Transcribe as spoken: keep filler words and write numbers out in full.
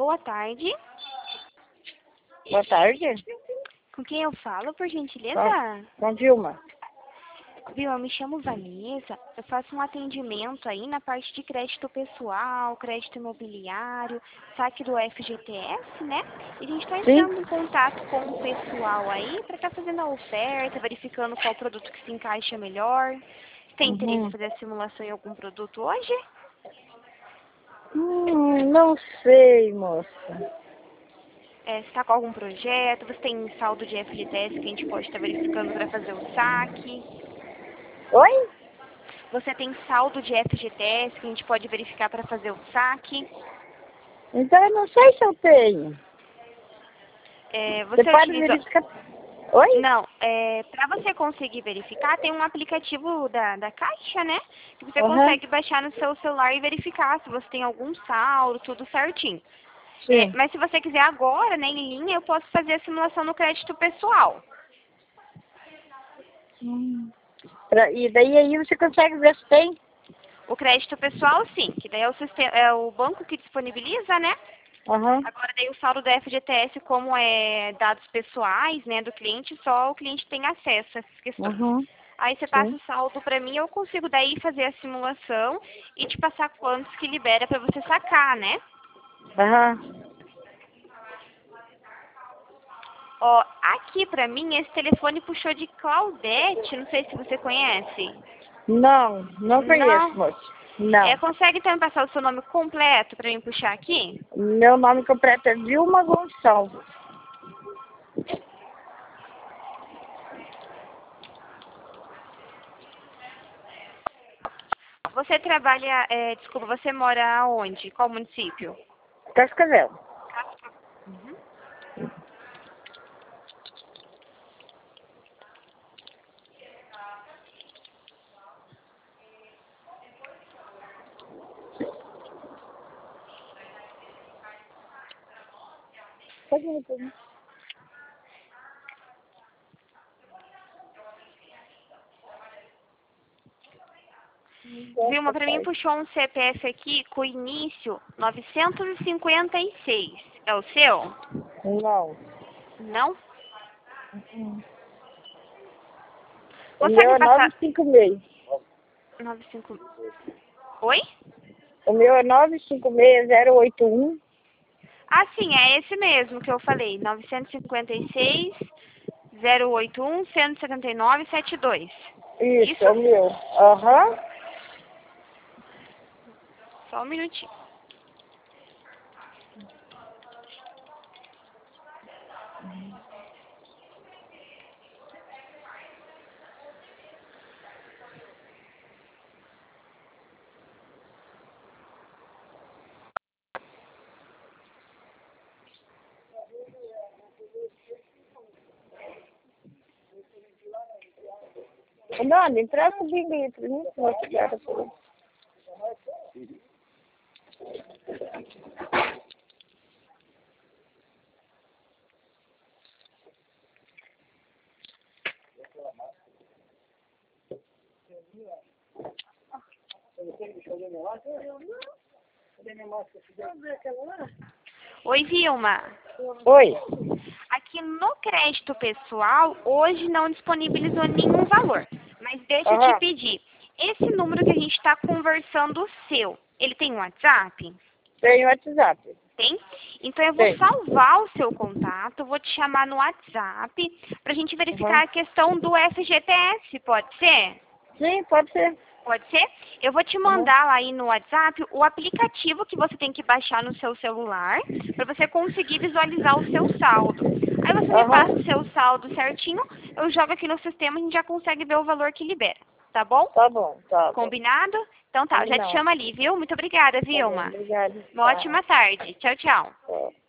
Boa tarde. Boa tarde. Com quem eu falo, por gentileza? Com, com Dilma. Viu, eu me chamo Vanessa, eu faço um atendimento aí na parte de crédito pessoal, crédito imobiliário, saque do F G T S, né? E a gente está entrando em contato com o pessoal aí para estar tá fazendo a oferta, verificando qual produto que se encaixa melhor. Tem interesse Uhum. em fazer a simulação em algum produto hoje? Hum, não sei, moça. É, você está com algum projeto? Você tem saldo de F G T S que a gente pode estar tá verificando para fazer o saque? Oi? Você tem saldo de F G T S que a gente pode verificar para fazer o saque? Então eu não sei se eu tenho. É, Você você pode utiliza... verificar? Oi? Não, é, para você conseguir verificar, tem um aplicativo da, da Caixa, né? Que você Aham. consegue baixar no seu celular e verificar se você tem algum saldo, tudo certinho. É, Sim. mas se você quiser agora, né, em linha, eu posso fazer a simulação no crédito pessoal. Hum. Pra, e daí aí você consegue ver se tem? O crédito pessoal, sim, que daí é o, sistema, é o banco que disponibiliza, né? Aham. Agora, daí o saldo do F G T S, como é dados pessoais, né, do cliente, só o cliente tem acesso a essas questões. Uhum. Aí você passa Sim. o saldo para mim, eu consigo daí fazer a simulação e te passar quantos que libera para você sacar, né? Aham. Ó, aqui para mim, esse telefone puxou de Claudete, não sei se você conhece. Não, não conheço, Não? moça. É, Não. consegue então me passar o seu nome completo para mim puxar aqui? Meu nome completo é Dilma Gonçalves. Você trabalha, é, desculpa, você mora onde? Qual município? Cascavel. Uhum. Pode ir, pode ir. Vilma, para mim puxou um C P F aqui com início novecentos e cinquenta e seis. É o seu? Não. Não? Uhum. O meu Consegue é passar... nove cinco seis. noventa e cinco... Oi? O meu é nove cinco seis zero oito um. Ah, sim, é esse mesmo que eu falei. novecentos e cinquenta e seis, zero oito um, cento e setenta e nove, setenta e dois. Isso, Isso? é o meu. Aham. Só um minutinho. Não, me empresta vinte litros, né? Vou pegar depois. Oi, Vilma. Oi. Aqui no crédito pessoal, hoje não disponibilizou nenhum valor. Mas deixa eu te Aham. pedir. Esse número que a gente está conversando, o seu, ele tem um WhatsApp? Tem o WhatsApp. Tem? Então eu vou Tem. salvar o seu contato, vou te chamar no WhatsApp para a gente verificar Uhum. a questão do F G T S, pode ser? Sim, pode ser. Pode ser? Eu vou te Uhum. mandar lá aí no WhatsApp o aplicativo que você tem que baixar no seu celular para você conseguir visualizar o seu saldo. Aí você me passa o Aham. seu saldo certinho, eu jogo aqui no sistema e a gente já consegue ver o valor que libera. Tá bom? Tá bom, tá bom. Combinado? Então tá, eu já te Não. chamo ali, viu? Muito obrigada, Tá bom, Vilma. obrigada. Uma Tá. ótima tarde. Tchau, tchau. Tá.